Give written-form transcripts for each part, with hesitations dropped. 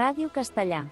Ràdio Castellà.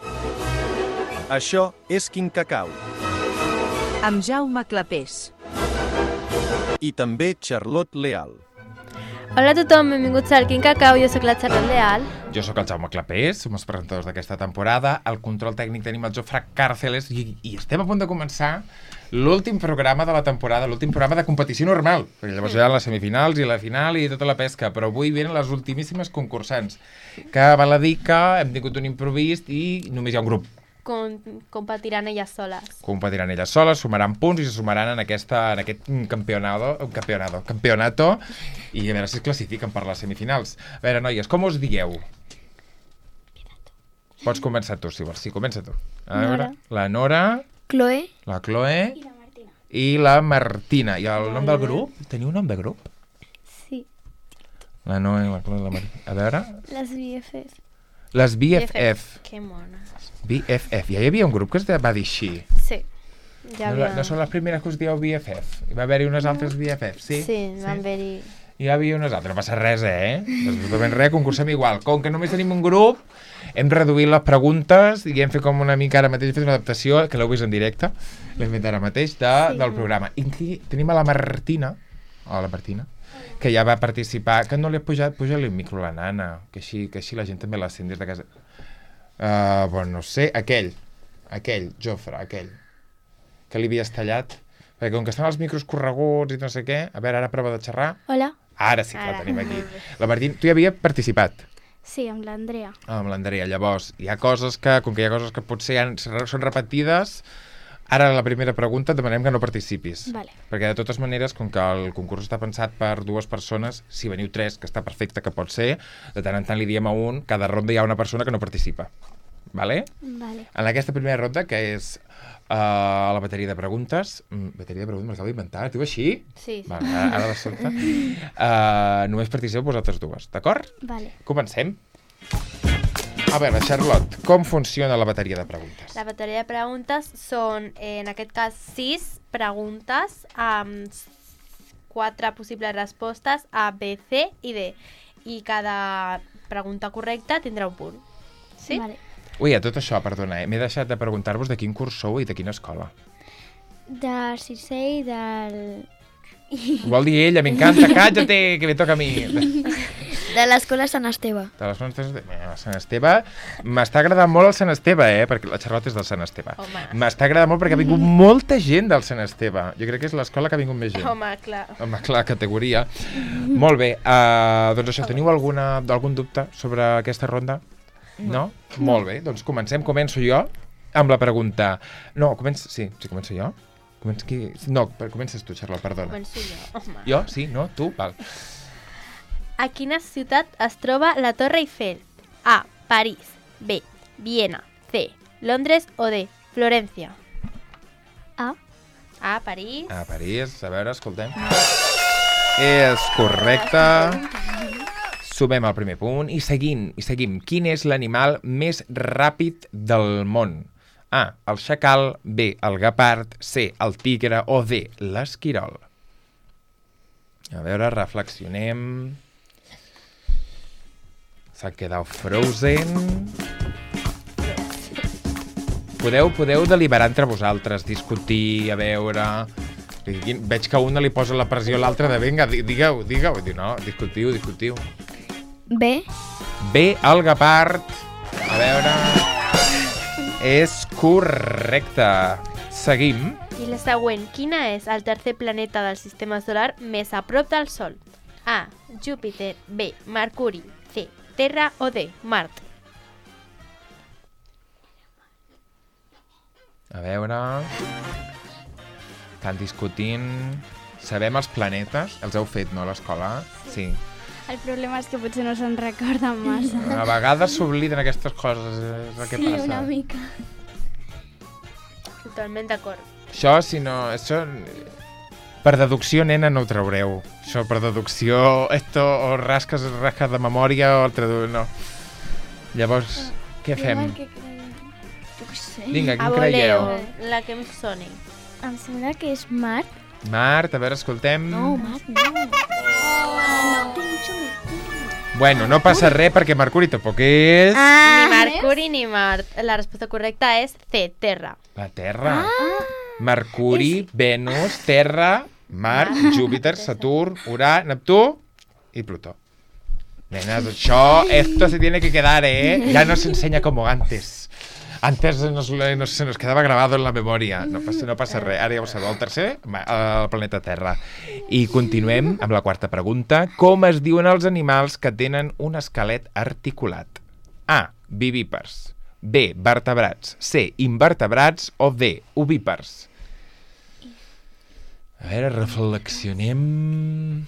Això és Quin Cacau. Amb Jaume Clapés. I també Charlotte Leal. Hola a tothom, benvinguts al Quin Cacau, jo sóc la Charlotte Leal. Jo sóc el Jaume Clapés, som els presentadors d'aquesta temporada. Al control tècnic tenim el Jofre Càrceles i estem a punt de començar l'últim programa de la temporada, l'últim programa de competició normal. Perquè llavors hi ha les semifinals i la final i tota la pesca, però avui venen les ultimíssimes concursants, que val a dir que hem tingut un improvist i només hi ha un grup. Competiran elles soles. Competiran elles soles, sumaran punts i se sumaran en aquest campionato i a veure si es classifiquen per les semifinals. A veure, noies, com us dieu? Pots començar tu, si vols. Sí, comença tu. A veure, la Nora, Chloe, la Chloe i la Martina. I la Martina. I el nom del grup? Teniu un nom de grup? Sí. La Noa, la Chloe i la Martina. A veure... Les BFF. Les BFF. Que mones. BFF. Ja hi havia un grup que es va dir així. Sí. No són les primeres que us dieu BFF? Hi va haver-hi unes altres BFF, sí? Sí, van haver-hi... Hi havia unes altres, no passa res, Absolutament res, concursem igual. Com que només tenim un grup, hem reduït les preguntes i hem fet com una mica ara mateix, fet una adaptació, que l'heu vist en directe, l'hem fet ara mateix, del programa. I aquí tenim a la Martina, que ja va participar, que no li ha pujat, puja-li el micro a la nana, que així la gent també la sent des de casa. No sé, aquell, Jofre, que li havies tallat, perquè com que estan els micros correguts i no sé què, a veure, ara prova de xerrar. Hola. Ara sí que la tenim aquí. La Martina, tu hi havia participat? Sí, amb l'Andrea. Amb l'Andrea. Llavors, hi ha coses que, com que hi ha coses que potser són repetides, ara la primera pregunta et demanem que no participis. Vale. Perquè de totes maneres, com que el concurs està pensat per 2 persones, si veniu 3, que està perfecte, que pot ser, de tant en tant li diem a un, cada ronda hi ha una persona que no participa. Vale? Vale. En aquesta primera ronda, que és la bateria de preguntes... Bateria de preguntes, me l'acabo d'inventar, es diu així? Sí. Vale, ara de sobte. Només participeu vosaltres dues, d'acord? Vale. Comencem. A veure, Charlotte, com funciona la bateria de preguntes? La bateria de preguntes són, en aquest cas, 6 preguntes amb 4 possibles respostes A, B, C i D. I cada pregunta correcta tindrà un punt. Sí? Vale. Ui, a tot això, perdona, m'he deixat de preguntar-vos de quin curs sou i de quina escola. De sisè i del... Ho vol dir ella, m'encanta, cállate, que me toca a mi. De l'escola Sant Esteve. De les nostres... Sant Esteve... M'està agradant molt el Sant Esteve, perquè la Charlotte és del Sant Esteve. Home. M'està agradant molt perquè ha vingut molta gent del Sant Esteve. Jo crec que és l'escola que ha vingut més gent. Home, clar. Home, clar, categoria. Molt bé, doncs això, teniu algun dubte sobre aquesta ronda? No? Molt bé, doncs començo jo amb la pregunta. No, començo jo? No, comences tu, Charlotte, perdona. Començo jo, home. Jo? Sí? No? Tu? Val. A quina ciutat es troba la Torre Eiffel? A, París. B, Viena. C, Londres o D, Florència. A. A, París. A París, a veure, escoltem. És correcte. Sumem el primer punt i seguim. Quin és l'animal més ràpid del món? A, el xacal. B, el guepard. C, el tigre o D, l'esquirol. A veure, reflexionem. S'ha quedat frozen. Podeu deliberar entre vosaltres, discutir, a veure... Veig que a una li posa la pressió a l'altra de vinga, digueu. Diu, no, discutiu. B. B, el guepard. A veure... És correcte. Seguim. I la següent, quina és el tercer planeta del sistema solar més a prop del Sol? A, Júpiter. B, Mercuri. C, Terra o D, Mart. A veure... Estan discutint... Sabem els planetes? Els heu fet, no, a l'escola? Sí. El problema és que potser no se'n recorden massa. A vegades s'obliden aquestes coses, és el que passa. Sí, una mica. Totalment d'acord. Això, si no... Això... Per deducció, nena, no ho traureu. Això, per deducció, o rasques de memòria o el traduc... No. Llavors, què fem? Jo què sé. Vinga, quin creieu? La que em soni. Em sembla que és Mart. Mart, a veure, escoltem... No, Mart no. Bueno, no passa res perquè Mercuri tampoc és... Ni Mercuri ni Mart. La resposta correcta és C, Terra. La Terra. Mercuri, Venus, Terra, Mart, Júpiter, Saturn, Urà, Neptú i Plutó. Nenes, esto se tiene que quedar, ¿eh? Ya no se enseña como antes. Antes se nos quedaba grabado en la memòria. No passa res. Ara ja ho sabeu. El tercer, el planeta Terra. I continuem amb la quarta pregunta. Com es diuen els animals que tenen un esquelet articulat? A. Vivípars. B. Vertebrats. C. Invertebrats. O D. Ovípars. A veure, reflexionem...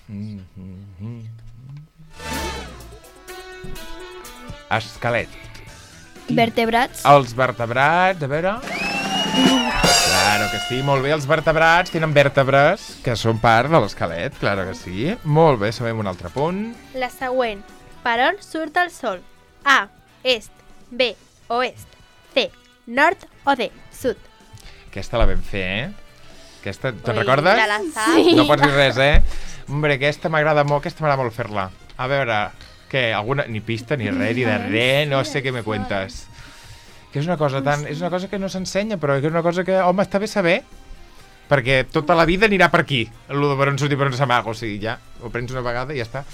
Esquelet. Vertebrats. Els vertebrats, a veure... Claro que sí, molt bé. Els vertebrats tenen vèrtebres que són part de l'esquelet, claro que sí. Molt bé, sabem un altre punt. La següent. Per on surt el sol? A, est. B, oest. C, nord o D, sud. Aquesta la vam fer, eh? Aquesta, te'n Ui, recordes? ja la saps. No pots dir res, eh? Hombre, aquesta m'agrada molt fer-la. A veure, què? Alguna... Ni pista, ni res, ni de res, no sé què me cuentes. Que és una cosa que no s'ensenya, però que és una cosa que, home, està bé saber, perquè tota la vida anirà per aquí, el de per on surt i per on s'amaga, o sigui, ja, ho prens una vegada i ja està.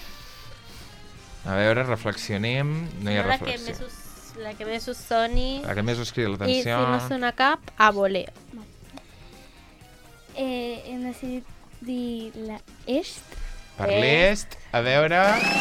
A veure, reflexionem, no hi ha reflexió. La que més us soni... La que més us crida I l'atenció. si no sona cap, a voler. Hem decidit dir la est. Per l'est, a veure...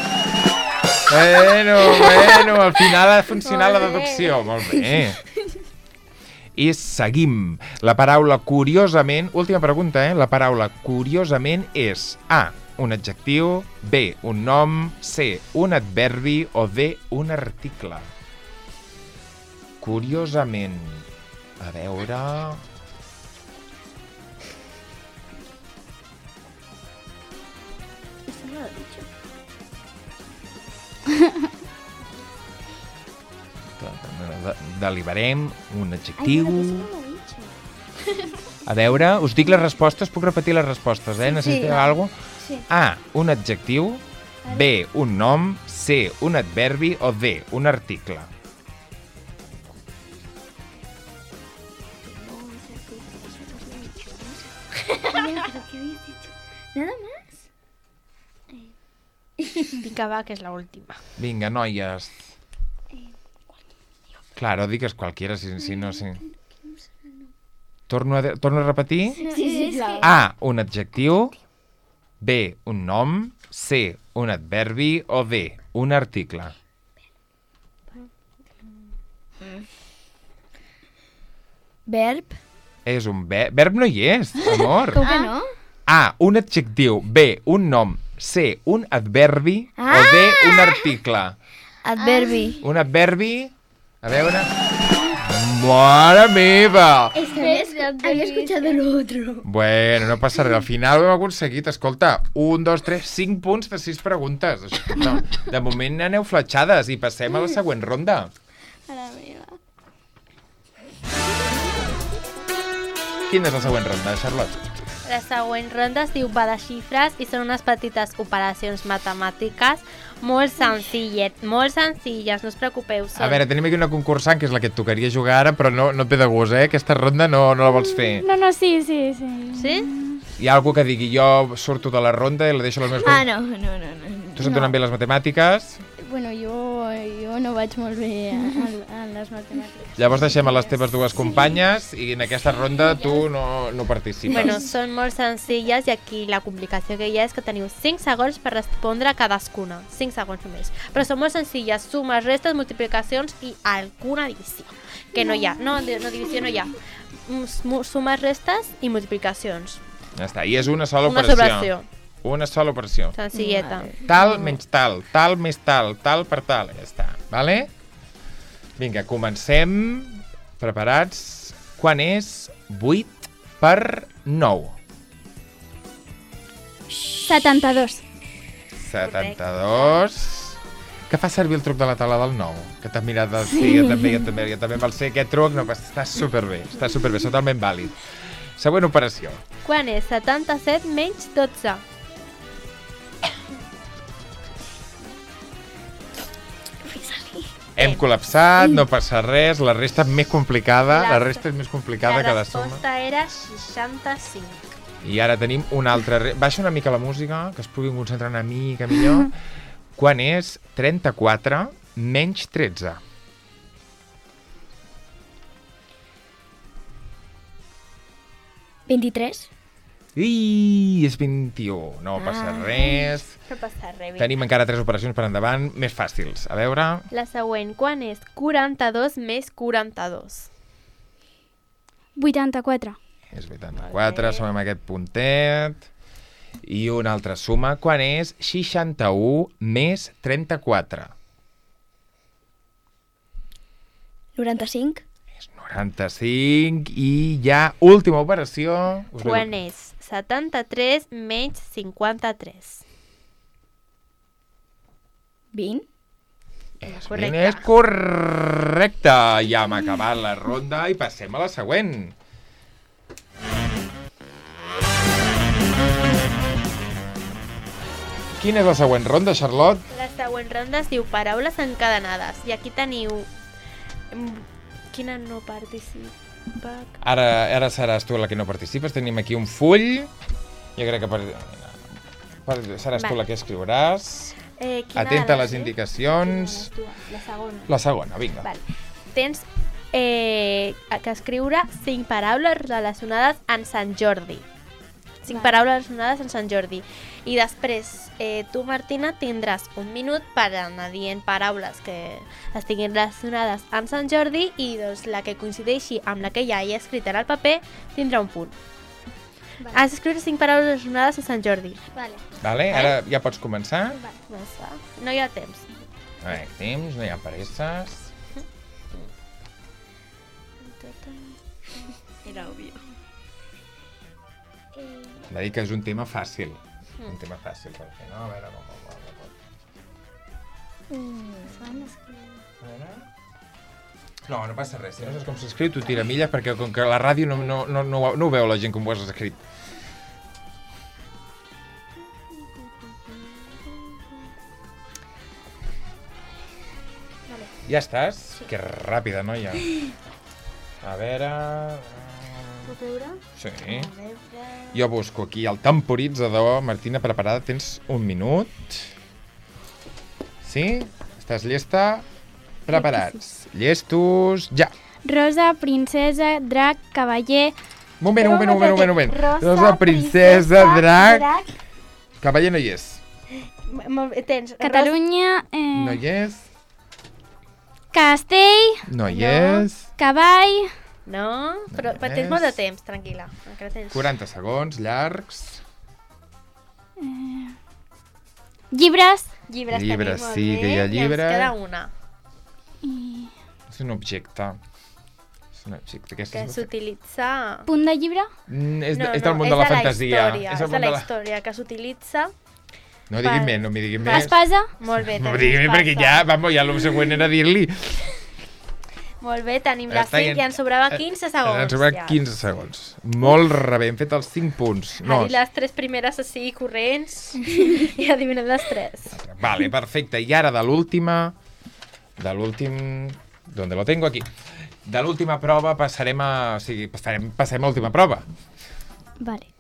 Bueno, al final ha funcionat la deducció. Molt bé. I seguim. La paraula curiosament... Última pregunta, eh? La paraula curiosament és A, un adjectiu, B, un nom, C, un adverbi o D, un article. Curiosament. A veure... Deliberem un adjectiu. A veure, us dic les respostes, puc repetir les respostes, eh? Necessiteu alguna cosa? Sí. A, un adjectiu, B, un nom, C, un adverbi o D, un article. Nada más. Vinga, va, que és l'última. Vinga, noies. Claro, digues qualquiera, si no, sí. Torno a repetir? Sí, clar. A, un adjectiu, B, un nom, C, un adverbi o D, un article. Verb. És un verb no hi és, amor. Com que no? A, un adjectiu, B, un nom, C, un adverbi o D, un article. Adverbi. Un adverbi, a veure... Mare meva! Había escuchado lo otro. Bueno, no passa res. Al final ho hem aconseguit. Escolta, 1, 2, 3, 5 punts de 6 preguntes. Escolta, de moment aneu fletxades i passem a la següent ronda. A la meva. Quina és la següent ronda, Charlotte? La següent ronda es diu va de xifres i són unes petites operacions matemàtiques molt senzilles, no us preocupeu. A veure, tenim aquí una concursant que és la que et tocaria jugar ara, però no et ve de gust, eh? Aquesta ronda no la vols fer. No, sí. Sí? Hi ha algú que digui jo surto de la ronda i la deixo a les meves... No. Tu se't donen bé les matemàtiques? Bueno, jo no vaig molt bé a les matemàtiques. Llavors deixem a les teves dues companyes i en aquesta ronda tu no participes. Bueno, són molt senzilles i aquí la complicació que hi ha és que teniu 5 segons per respondre cadascuna. 5 segons només. Però són molt senzilles. Sumes, restes, multiplicacions i alguna divisió. Que no hi ha. No, divisió no hi ha. Sumes, restes i multiplicacions. Ja està. I és una sola operació. Subtració. Una sola operació. Senzilleta. Tal menys tal més tal per tal. Ja està. Vale? Vinga, comencem. Preparats? Quan és 8 per 9? 72. 72. Que fa servir el truc de la taula del 9? Que t'has mirat del... Sí, jo també me'l sé, aquest truc. No, està superbé, és totalment vàlid. Següent operació. Quan és 77 menys 12? Hem col·lapsat, no passa res, la resta és més complicada, la resta és més complicada que la suma. La resposta era 65. I ara tenim una altra... Baixa una mica la música, que es puguin concentrar una mica millor. Quan és 34 menys 13? I és 21, no passa res. No passa res. Tenim encara 3 operacions per endavant, més fàcils. A veure... La següent, quan és 42 més 42? 84. És 84, sumem aquest puntet. I una altra suma, quan és 61 més 34? 95. És 95 i ja última operació. Quan és 73 menys 53? 20. És correcte. Ja hem acabat la ronda i passem a la següent. Quina és la següent ronda, Charlotte? La següent ronda es diu paraules encadenades. I aquí teniu... Quina no participa? Ara seràs tu la que no participes. Tenim aquí un full. Jo crec que seràs tu la que escriuràs. Atenta a les indicacions. La segona. La segona, vinga. Vale. Tens que escriure 5 paraules relacionades amb Sant Jordi. 5 paraules relacionades amb Sant Jordi. I després, tu, Martina, tindràs un minut per anar dient paraules que estiguin relacionades amb Sant Jordi i doncs, la que coincideixi amb la que ja hi ha escrit en el paper tindrà un punt. Vale. Has d'escriure 5 paraules relacionades amb Sant Jordi. Vale, ara ja pots començar. No hi ha temps. No hi ha temps, no hi ha presses. Era òbvio. Hem de dir que és un tema fàcil. Un tema fàcil per fer, no? A veure com... No passa res. Si no saps com s'escriu, tu tira milles, perquè com que la ràdio no ho veu la gent com ho has escrit. Ja estàs? Que ràpida, noia. A veure... Puc veure? Sí. Jo busco aquí el temporitzador. Martina, preparada? Tens un minut. Sí? Estàs llesta? Preparats. Llestos, ja. Rosa, princesa, drac, cavaller... Moment. Rosa, princesa, drac... Cavaller no hi és. Tens Catalunya... No hi és. Castell... No hi és. Cavall... No, però tens molt de temps, tranquil·la. 40 segons, llargs. Llibres. Llibres Llibres, tenim, molt sí, bé. que hi ha llibre. I ens queda una. És un objecte. Que s'utilitza... Punt de llibre. És del món de la fantasia. És de la història, que s'utilitza... No diguin més, no m'hi diguin més. Espasa. Molt bé, no diguin més, perquè ja el següent era dir-li. Molt bé, tenim les 5 i ens sobrava 15 segons. Ens sobrava 15 segons. Molt rebé, hem fet els 5 punts. Ha dit les 3 primeres així corrents i adivinem les 3. Vale, perfecte. I ara de l'última... ¿Dónde lo tengo? Aquí. De l'última prova passarem a... O sigui, passem a l'última prova. Vale.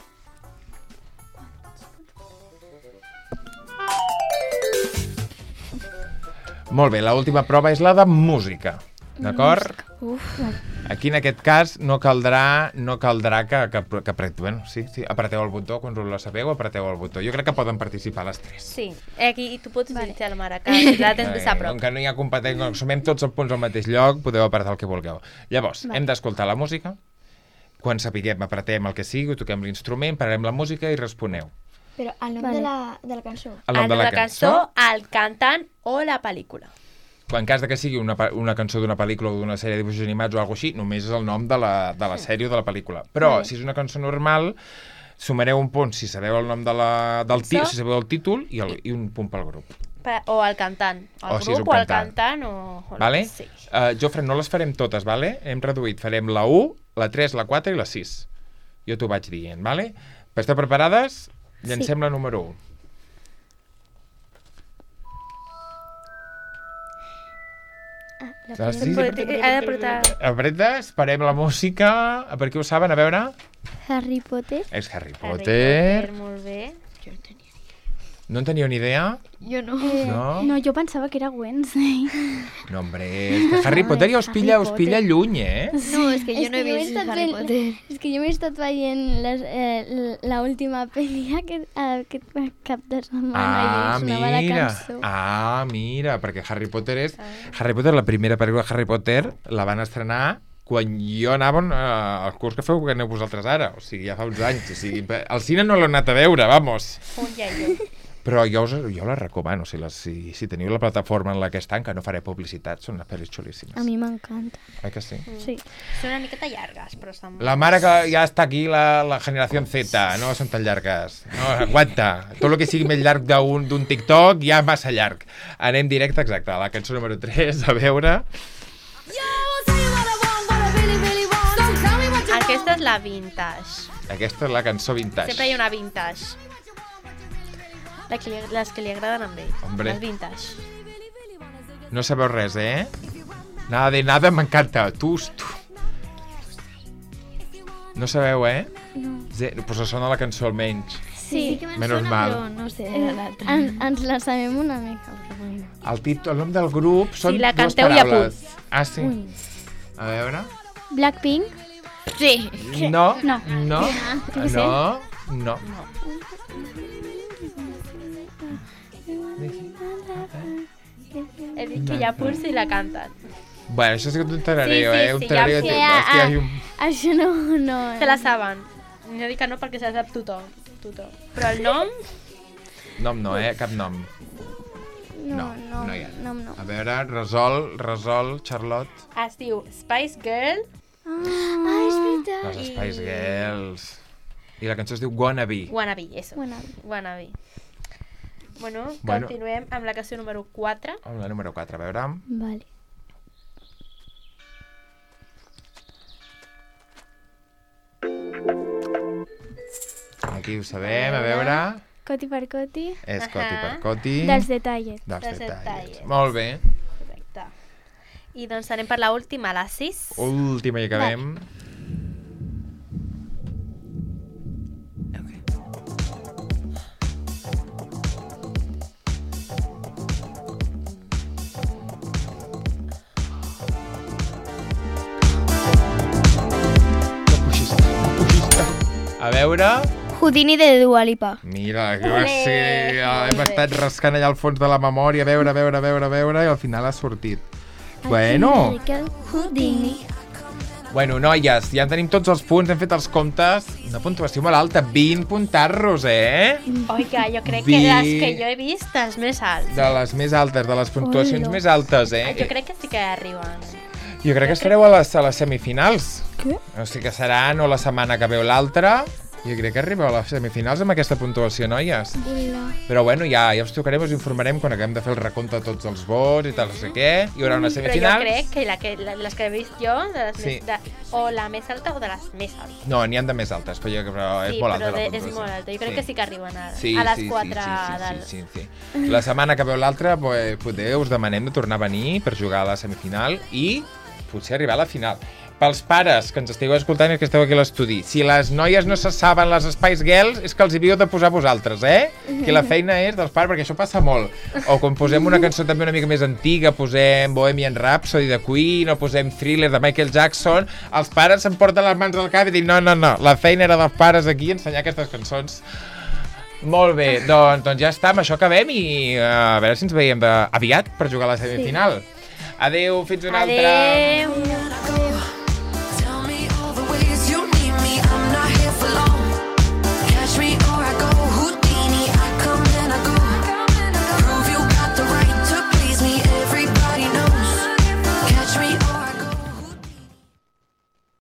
Molt bé, l'última prova és la de música. D'acord? Aquí en aquest cas no caldrà que bueno, sí, apreteu el botó, quan la sabeu, apreteu el botó. Jo crec que poden participar les 3. Sí, aquí tu pots utilitzar el maracà, si la tens més a prop. Com que no hi ha competència, com sumem tots els punts al mateix lloc, podeu apretar el que vulgueu. Llavors, hem d'escoltar la música. Quan sapiguem, apretem el que sigui, toquem l'instrument, pararem la música i responeu. Però el nom de la cançó. El nom de la cançó, el cantant o la pel·lícula. En cas de que sigui una cançó d'una pel·lícula o d'una sèrie de dibuixos animats o alguna cosa així, només és el nom de la sèrie o de la pel·lícula. Però, si és una cançó normal, sumareu un punt si sabeu el nom del títol, si sabeu el títol, i un punt pel grup. O el cantant. El grup o el cantant o... Vale? Sí. Jofre, no les farem totes, vale? Hem reduït. Farem la 1, la 3, la 4 i la 6. Jo t'ho vaig dient, vale? Esteu preparades? Llancem la número 1. Sí, Ha de portar... apreta, esperem la música. Per què ho saben? A veure. Harry Potter. És Harry Potter. Molt bé. No en teníeu ni idea? Jo no. No? No, jo pensava que era Wednesday. No, hombre, és que Harry Potter ja us pilla lluny, eh? No, és que jo no he m'he vist estat Harry veient- Potter. És que jo m'he estat veient l'última pel·li aquest cap de setmana i sonava la cançó. Mira, perquè Harry Potter és... Harry Potter, la primera pel·lícula de Harry Potter la van estrenar quan jo anava al curs que feu que aneu vosaltres ara, o sigui, ja fa uns anys. O sigui, al cine no l'he anat a veure, vamos. Un iaio. Però jo la recomano, si teniu la plataforma en la que estan, que no faré publicitat, són unes pel·lis xulíssimes. A mi m'encanta. Oi que sí? Sí. Són una miqueta llargues, però estan... La mare que ja està aquí, la generació Z, no són tan llargues. No, aguanta. Tot el que sigui més llarg d'un TikTok ja és massa llarg. Anem directe, exacte, a la cançó número 3, a veure... Aquesta és la vintage. Aquesta és la cançó vintage. Sempre hi ha una vintage. Les que li agraden a ell. Hombre. Les vintage. No sabeu res, eh? Nada de nada, m'encanta. Tu. No sabeu, eh? No. Pues sona la cançó almenys. Sí que me'n Menos sona, mal. però no sé l'altra. Ens la sabem una mica, però bueno. El nom del grup són Si la dues canteu ja paraules. Ah, sí? A veure... Blackpink? Sí. No. No. No. No. No. He dit que hi ha punts i la canten. Bueno, això sí que t'ho tarareo, Sí, eh? Un ja tarareo... ho sé. Això no... Se la saben. No dic que no perquè se la sap tothom. Però el nom... Nom no, eh? Cap nom. No hi ha. No. A veure, resol, Charlotte. Es diu Spice Girl. És veritat. Les Spice Girls. I la cançó es diu Wannabe. Wannabe, eso. Wannabe. Bueno, continuem amb la cançó número 4. Amb la número 4, a veure. Vale. Aquí ho sabem, a veure. Coti per coti. És Coti per Coti. Dels detalles. Dels detalles. detalles. Molt bé. Correcte. I doncs anem per l'última, la 6. Última i acabem. A veure... Houdini de Dua Lipa. Mira, que hem estat rascant allà al fons de la memòria, a veure, i al final ha sortit. Bueno, Houdini. noies, ja en tenim tots els punts, hem fet els comptes. Una puntuació molt alta, 20 puntarros, eh? Oiga, jo crec que les que jo he vist, les més altes. De les més altes, de les puntuacions més altes, eh? Jo crec que sí que arriben. Jo crec que estareu a les semifinals. Què? O sigui que serà no la setmana que veu l'altra. Jo crec que arribeu a les semifinals amb aquesta puntuació, noies. Però bueno, ja us tocarem, us informarem quan acabem de fer el recompte de tots els vots i tal, no sé què. Hi haurà unes semifinals. Però jo crec que les que he vist jo, de les Sí. o la més alta o de les més altes. No, n'hi ha de més altes, però és molt alta la puntuació. És molt alta. Jo crec que sí que arriben a les 4 del... Sí. La setmana que veu l'altra, potser us demanem de tornar a venir per jugar a la semifinal i potser arribar a la final. Pels pares que ens estigueu escoltant i que esteu aquí a l'estudi, si les noies no se saben les Spice Girls, és que els hi havíeu de posar vosaltres, eh? Que la feina és dels pares, perquè això passa molt. O quan posem una cançó també una mica més antiga, posem Bohemian Rhapsody de Queen, o posem Thriller de Michael Jackson, els pares se'n porten les mans al cap i diuen no, la feina era dels pares aquí ensenyar aquestes cançons. Molt bé, doncs ja està, amb això acabem i a veure si ens veiem aviat per jugar a la semifinal. Adéu, fins una altra. Adéu.